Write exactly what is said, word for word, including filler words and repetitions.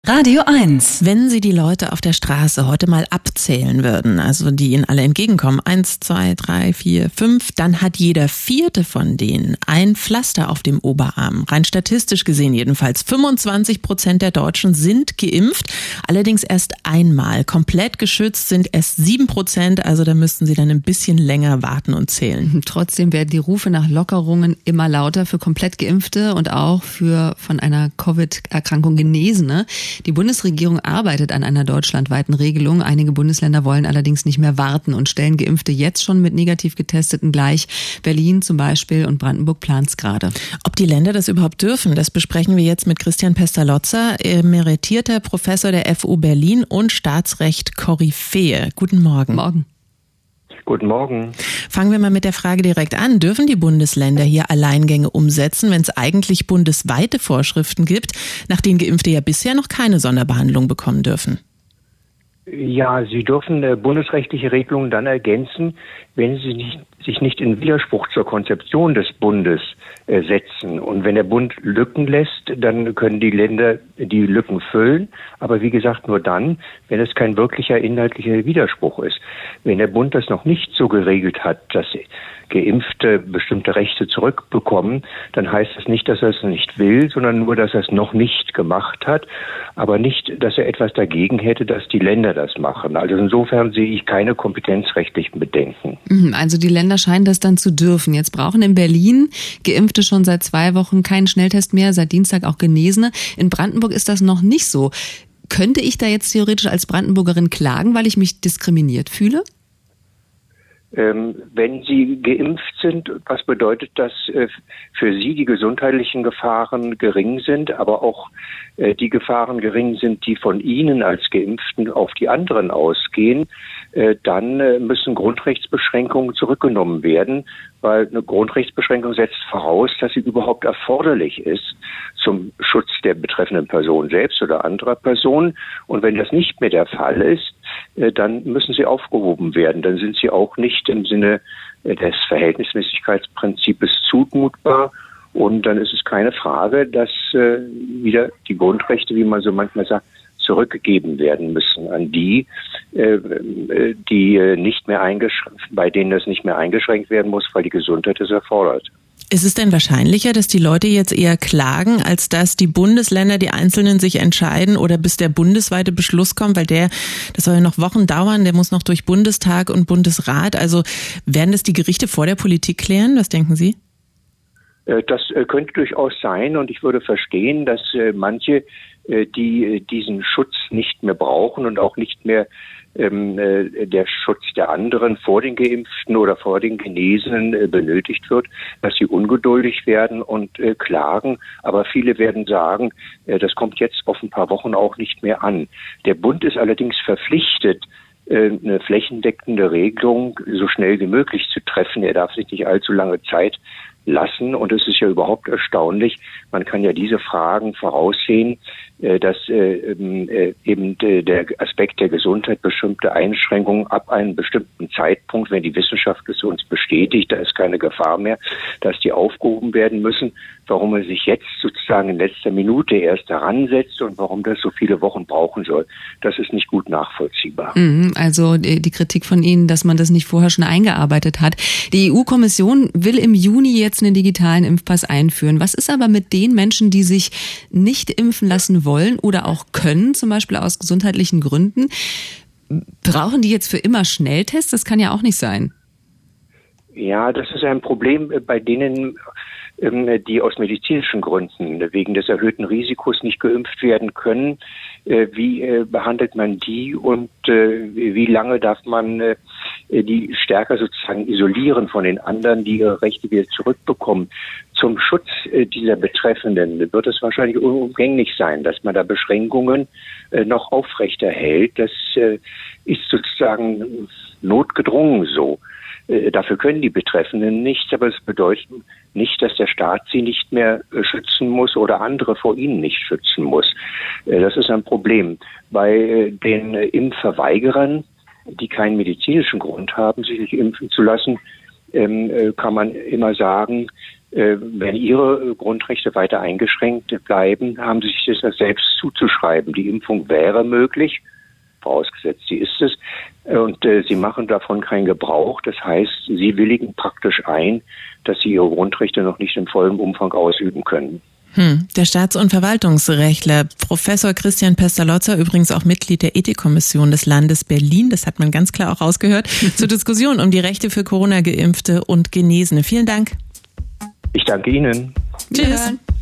Radio eins. Wenn Sie die Leute auf der Straße heute mal abzählen würden, also die Ihnen alle entgegenkommen, eins, zwei, drei, vier, fünf, dann hat jeder vierte von denen ein Pflaster auf dem Oberarm. Rein statistisch gesehen jedenfalls. fünfundzwanzig Prozent der Deutschen sind geimpft, allerdings erst einmal. Komplett geschützt sind erst sieben Prozent, also da müssten Sie dann ein bisschen länger warten und zählen. Trotzdem werden die Rufe nach Lockerungen immer lauter für komplett Geimpfte und auch für von einer Covid-Erkrankung Genesene. Die Bundesregierung arbeitet an einer deutschlandweiten Regelung. Einige Bundesländer wollen allerdings nicht mehr warten und stellen Geimpfte jetzt schon mit negativ Getesteten gleich. Berlin zum Beispiel und Brandenburg plant's gerade. Ob die Länder das überhaupt dürfen, das besprechen wir jetzt mit Christian Pestalozza, emeritierter Professor der F U Berlin und Staatsrecht-Koryphäe. Guten Morgen. Morgen. Guten Morgen. Fangen wir mal mit der Frage direkt an. Dürfen die Bundesländer hier Alleingänge umsetzen, wenn es eigentlich bundesweite Vorschriften gibt, nach denen Geimpfte ja bisher noch keine Sonderbehandlung bekommen dürfen? Ja, Sie dürfen äh, bundesrechtliche Regelungen dann ergänzen, wenn sie nicht, sich nicht in Widerspruch zur Konzeption des Bundes äh, setzen. Und wenn der Bund Lücken lässt, dann können die Länder die Lücken füllen. Aber wie gesagt, nur dann, wenn es kein wirklicher inhaltlicher Widerspruch ist. Wenn der Bund das noch nicht so geregelt hat, dass Geimpfte bestimmte Rechte zurückbekommen, dann heißt das nicht, dass er es nicht will, sondern nur, dass er es noch nicht gemacht hat, aber nicht, dass er etwas dagegen hätte, dass die Länder das machen. Also insofern sehe ich keine kompetenzrechtlichen Bedenken. Also die Länder scheinen das dann zu dürfen. Jetzt brauchen in Berlin Geimpfte schon seit zwei Wochen keinen Schnelltest mehr, seit Dienstag auch Genesene. In Brandenburg ist das noch nicht so. Könnte ich da jetzt theoretisch als Brandenburgerin klagen, weil ich mich diskriminiert fühle? Ähm, wenn Sie geimpft sind, was bedeutet das äh, für Sie? Die gesundheitlichen Gefahren gering sind, aber auch äh, die Gefahren gering sind, die von Ihnen als Geimpften auf die anderen ausgehen, äh, dann äh, müssen Grundrechtsbeschränkungen zurückgenommen werden, weil eine Grundrechtsbeschränkung setzt voraus, dass sie überhaupt erforderlich ist zum Schutz der betreffenden Person selbst oder anderer Personen. Und wenn das nicht mehr der Fall ist, äh, dann müssen sie aufgehoben werden. Dann sind sie auch nicht im Sinne des Verhältnismäßigkeitsprinzips zumutbar. Und dann ist es keine Frage, dass äh, wieder die Grundrechte, wie man so manchmal sagt, zurückgegeben werden müssen an die, äh, die nicht mehr eingeschränkt, bei denen das nicht mehr eingeschränkt werden muss, weil die Gesundheit es erfordert. Ist es denn wahrscheinlicher, dass die Leute jetzt eher klagen, als dass die Bundesländer, die Einzelnen sich entscheiden oder bis der bundesweite Beschluss kommt, weil der, das soll ja noch Wochen dauern, der muss noch durch Bundestag und Bundesrat. Also werden das die Gerichte vor der Politik klären? Was denken Sie? Das könnte durchaus sein und ich würde verstehen, dass manche, die diesen Schutz nicht mehr brauchen und auch nicht mehr ähm, der Schutz der anderen vor den Geimpften oder vor den Genesenen äh, benötigt wird, dass sie ungeduldig werden und äh, klagen. Aber viele werden sagen, äh, das kommt jetzt auf ein paar Wochen auch nicht mehr an. Der Bund ist allerdings verpflichtet, äh, eine flächendeckende Regelung so schnell wie möglich zu treffen. Er darf sich nicht allzu lange Zeit lassen. Und es ist ja überhaupt erstaunlich, man kann ja diese Fragen voraussehen, dass äh, eben der Aspekt der Gesundheit bestimmte Einschränkungen ab einem bestimmten Zeitpunkt, wenn die Wissenschaft es uns bestätigt, da ist keine Gefahr mehr, dass die aufgehoben werden müssen. Warum er sich jetzt sozusagen in letzter Minute erst daran setzt und warum das so viele Wochen brauchen soll, das ist nicht gut nachvollziehbar. Also die Kritik von Ihnen, dass man das nicht vorher schon eingearbeitet hat. Die E U-Kommission will im Juni jetzt einen digitalen Impfpass einführen. Was ist aber mit den Menschen, die sich nicht impfen lassen wollen oder auch können, zum Beispiel aus gesundheitlichen Gründen? Brauchen die jetzt für immer Schnelltests? Das kann ja auch nicht sein. Ja, das ist ein Problem bei denen, die aus medizinischen Gründen wegen des erhöhten Risikos nicht geimpft werden können. Wie behandelt man die und wie lange darf man die stärker sozusagen isolieren von den anderen, die ihre Rechte wieder zurückbekommen? Zum Schutz dieser Betreffenden wird es wahrscheinlich unumgänglich sein, dass man da Beschränkungen noch aufrechterhält. Das ist sozusagen notgedrungen so. Dafür können die Betreffenden nichts, aber es bedeutet nicht, dass der Staat sie nicht mehr schützen muss oder andere vor ihnen nicht schützen muss. Das ist ein Problem. Bei den Impfverweigerern, die keinen medizinischen Grund haben, sich nicht impfen zu lassen, kann man immer sagen, äh, wenn ihre Grundrechte weiter eingeschränkt bleiben, haben sie sich das selbst zuzuschreiben. Die Impfung wäre möglich, vorausgesetzt sie ist es, und äh, sie machen davon keinen Gebrauch. Das heißt, sie willigen praktisch ein, dass sie ihre Grundrechte noch nicht in vollem Umfang ausüben können. Hm. Der Staats- und Verwaltungsrechtler Professor Christian Pestalozza, übrigens auch Mitglied der Ethikkommission des Landes Berlin, das hat man ganz klar auch rausgehört, zur Diskussion um die Rechte für Corona-Geimpfte und Genesene. Vielen Dank. Ich danke Ihnen. Tschüss.